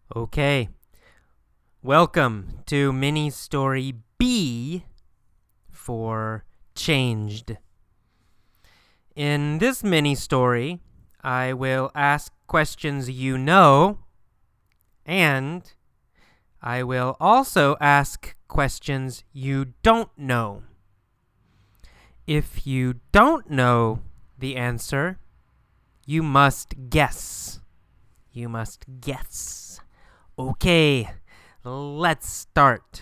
Okay, welcome to mini story B for Changed. In this mini story, I will ask questions you know, and I will also ask questions you don't know. If you don't know the answer, you must guess. You must guess. Okay, let's start.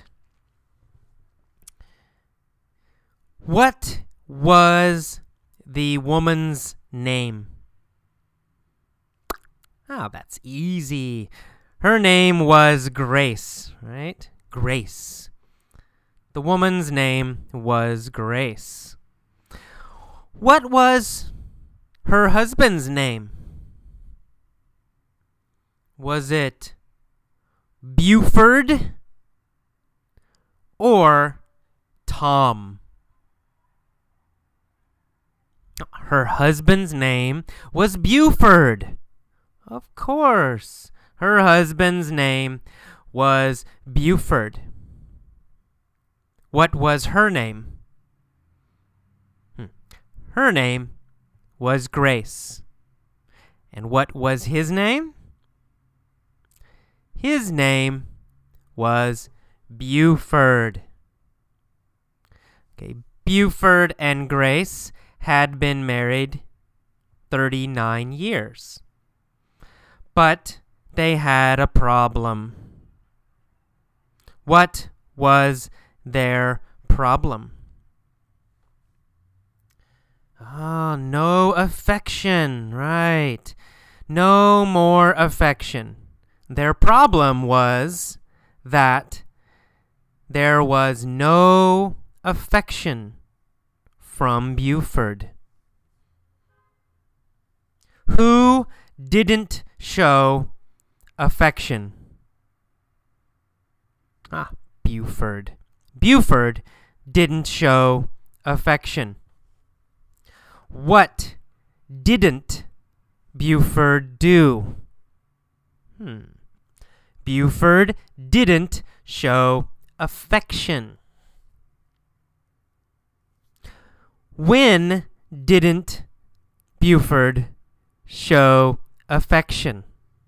What was the woman's name? That's easy. Her name was Grace, right? Grace. The woman's name was Grace. What was her husband's name? Was it Buford or Tom? Her husband's name was Buford. Of course, her husband's name was Buford. What was her name? Her name was Grace. And what was his name? His name was Buford. Okay, Buford and Grace had been married 39 years. But they had a problem. What was their problem? No affection, right. No more affection. Their problem was that there was no affection from Buford. Who didn't show affection? Buford. Buford didn't show affection. What didn't Buford do? Buford didn't show affection. When didn't Buford show affection?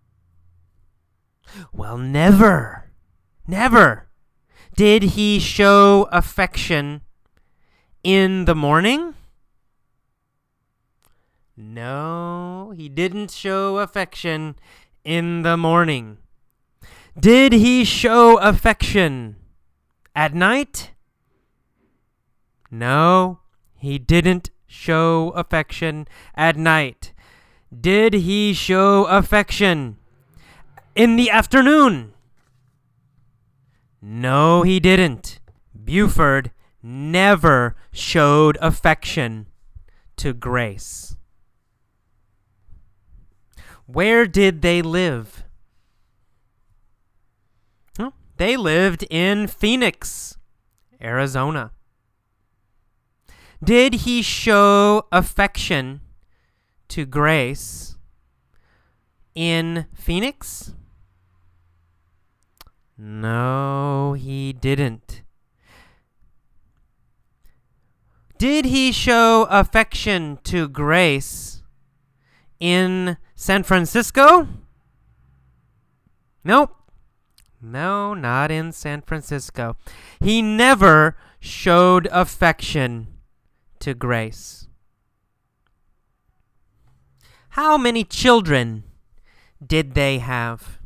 Well, never. Never. Did he show affection in the morning? No, he didn't show affection in the morning. Did he show affection at night? No, he didn't show affection at night. Did he show affection in the afternoon? No, he didn't. Buford never showed affection to Grace. Where did they live? They lived in Phoenix, Arizona. Did he show affection to Grace in Phoenix? No, he didn't. Did he show affection to Grace in San Francisco? Nope. No, not in San Francisco. He never showed affection to Grace. How many children did they have?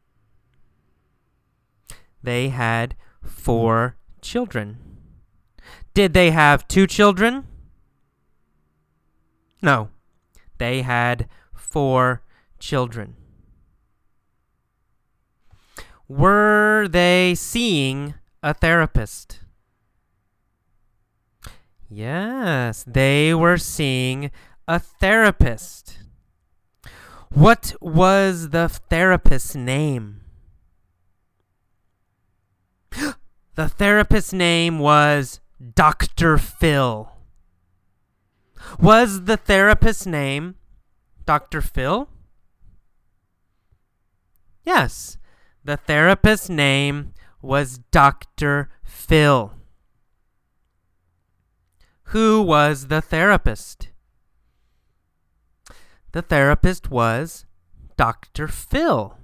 They had 4 children. Did they have 2 children? No, they had 4 children. Were they seeing a therapist? Yes, they were seeing a therapist. What was the therapist's name? The therapist's name was Dr. Phil. Was the therapist's name Dr. Phil? Yes, The therapist's name was Dr. Phil. Who was the therapist? The therapist was Dr. Phil.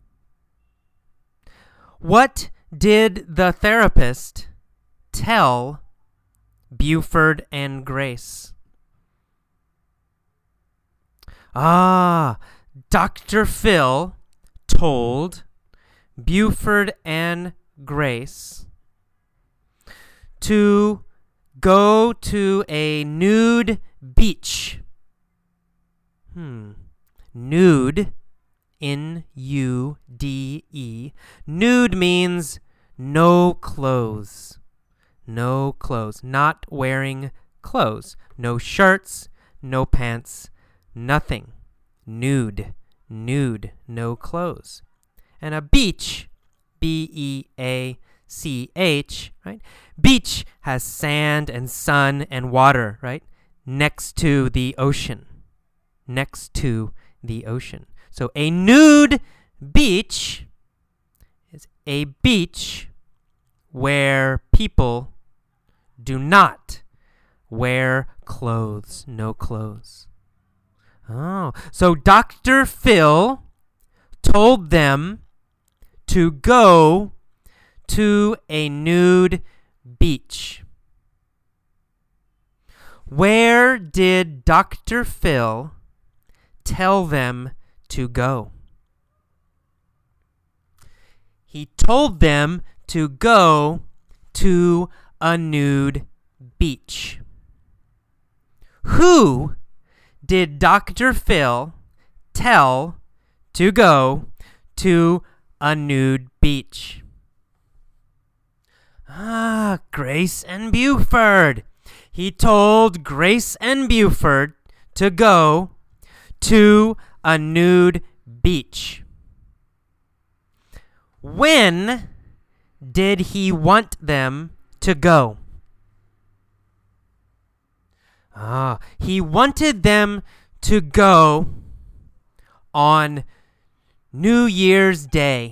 What did the therapist tell Buford and Grace? Dr. Phil told Buford and Grace to go to a nude beach. Nude, N-U-D-E. Nude means no clothes. No clothes. Not wearing clothes. No shirts, no pants, nothing. Nude. Nude. No clothes. And a beach, B-E-A-C-H, right? Beach has sand and sun and water, right? Next to the ocean. Next to the ocean. So a nude beach is a beach where people do not wear clothes. No clothes. Oh, so Dr. Phil told them to go to a nude beach. Where did Dr. Phil tell them to go? He told them to go to a nude beach. Who did Dr. Phil tell to go to a nude beach? Grace and Buford. He told Grace and Buford to go to a nude beach. When did he want them to go? He wanted them to go on New Year's Day.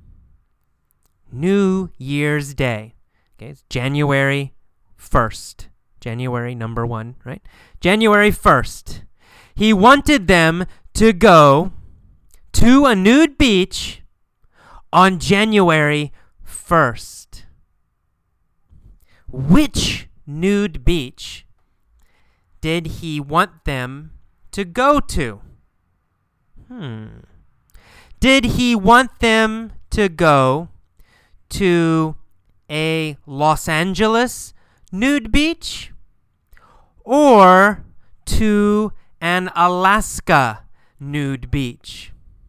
New Year's Day. Okay, it's January 1st. January number 1, right? January 1st. He wanted them to go to a nude beach on January 1st. Which nude beach did he want them to go to? Did he want them to go to a Los Angeles nude beach or to an Alaska nude beach?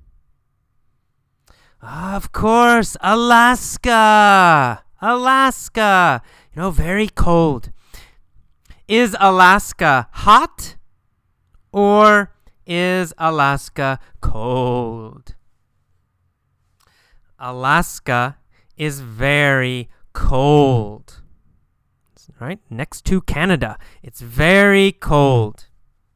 Of course, Alaska. Alaska. Very cold. Is Alaska hot or is Alaska cold? Alaska is very cold. Right? Next to Canada. It's very cold.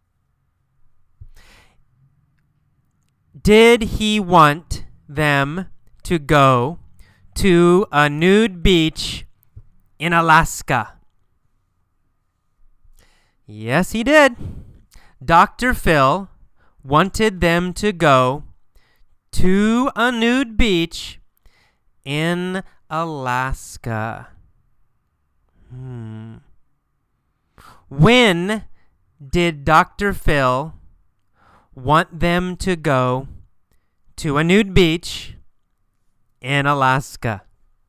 Did he want them to go to a nude beach in Alaska? Yes, he did. Dr. Phil wanted them to go to a nude beach in Alaska. When did Dr. Phil want them to go to a nude beach in Alaska?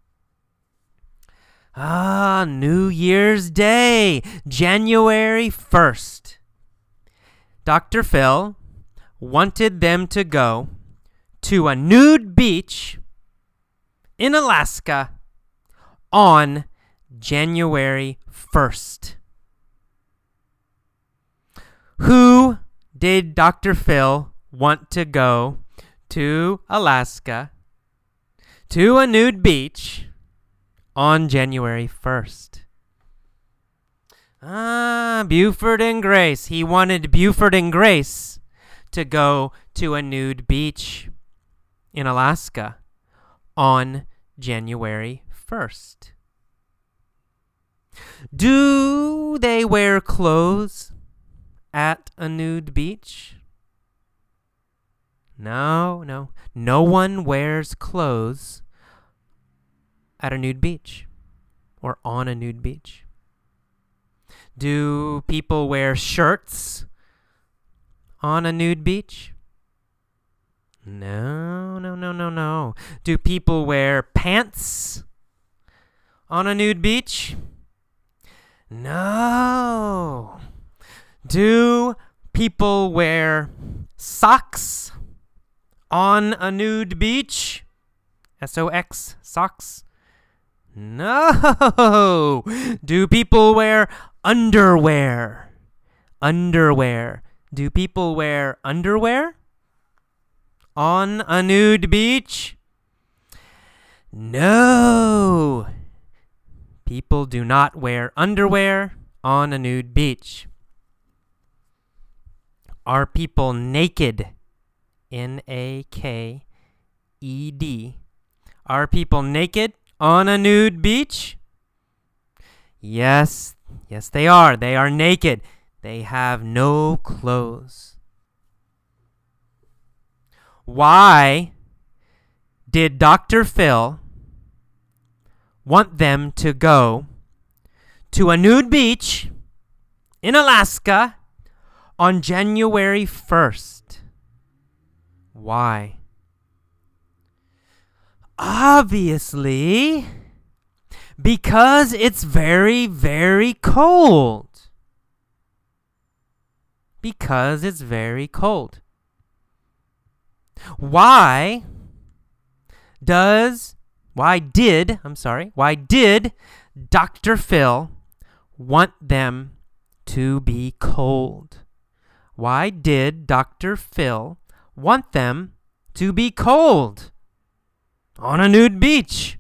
New Year's Day, January 1st. Dr. Phil wanted them to go to a nude beach in Alaska on January 1st. Who did Dr. Phil want to go to Alaska to a nude beach on January 1st? Buford and Grace. He wanted Buford and Grace to go to a nude beach in Alaska on January 1st? Do they wear clothes at a nude beach? No. No one wears clothes at a nude beach or on a nude beach. Do people wear shirts on a nude beach? No. Do people wear pants on a nude beach? No. Do people wear socks on a nude beach? SOX, socks? No. Do people wear underwear? Underwear. Do people wear underwear on a nude beach? No. People do not wear underwear on a nude beach. Are people naked? Naked. Are people naked on a nude beach? Yes, they are. They are naked. They have no clothes. Why did Dr. Phil want them to go to a nude beach in Alaska on January 1st? Why? Obviously, because it's very, very cold. Because it's very cold. Why did Dr. Phil want them to be cold? Why did Dr. Phil want them to be cold on a nude beach?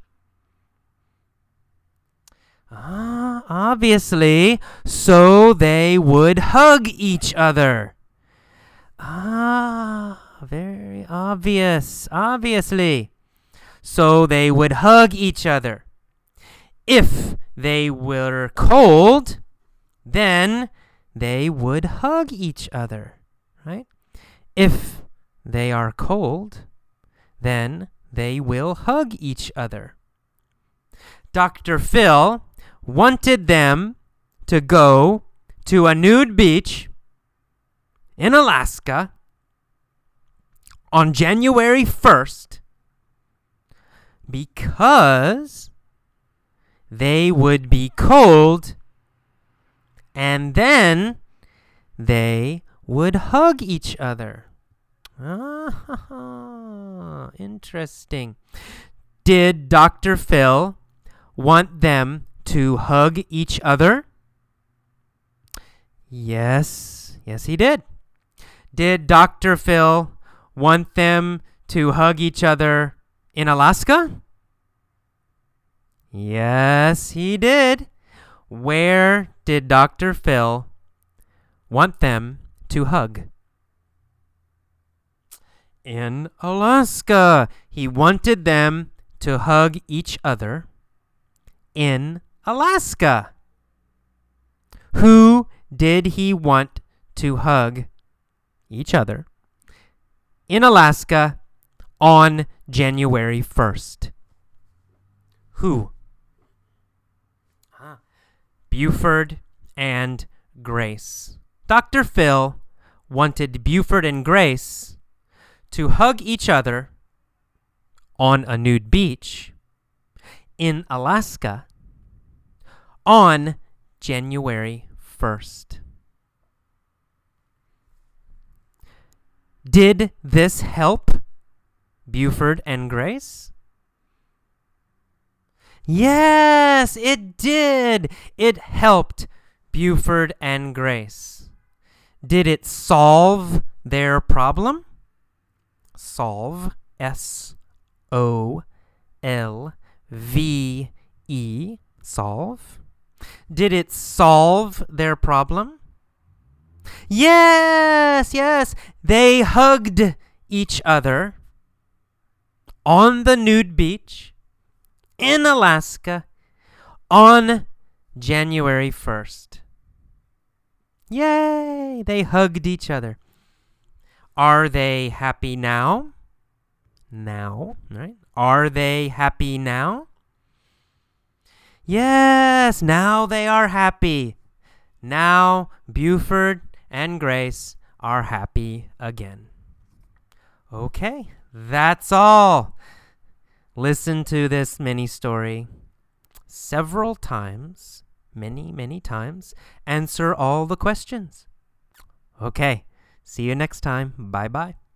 Obviously, so they would hug each other. Very obvious. Obviously. So they would hug each other. If they were cold, then they would hug each other, right? If they are cold, then they will hug each other. Dr. Phil wanted them to go to a nude beach in Alaska on January 1st because they would be cold and then they would hug each other. Interesting. Did Dr. Phil want them to hug each other? Yes, he did. Did Dr. Phil want them to hug each other in Alaska? Yes, he did. Where did Dr. Phil want them to hug? In Alaska. He wanted them to hug each other in Alaska. Who did he want to hug each other in Alaska on January 1st? Who? Buford and Grace. Dr. Phil wanted Buford and Grace to hug each other on a nude beach in Alaska on January 1st. Did this help Buford and Grace? Yes, it did. It helped Buford and Grace. Did it solve their problem? Solve, S-O-L-V-E, solve. Did it solve their problem? Yes. They hugged each other on the nude beach in Alaska on January 1st. Yay! They hugged each other. Are they happy now? Now, right? Are they happy now? Yes, now they are happy. Now Buford and Grace are happy again. Okay, that's all. Listen to this mini story several times, many times. Answer all the questions. Okay, see you next time. Bye-bye.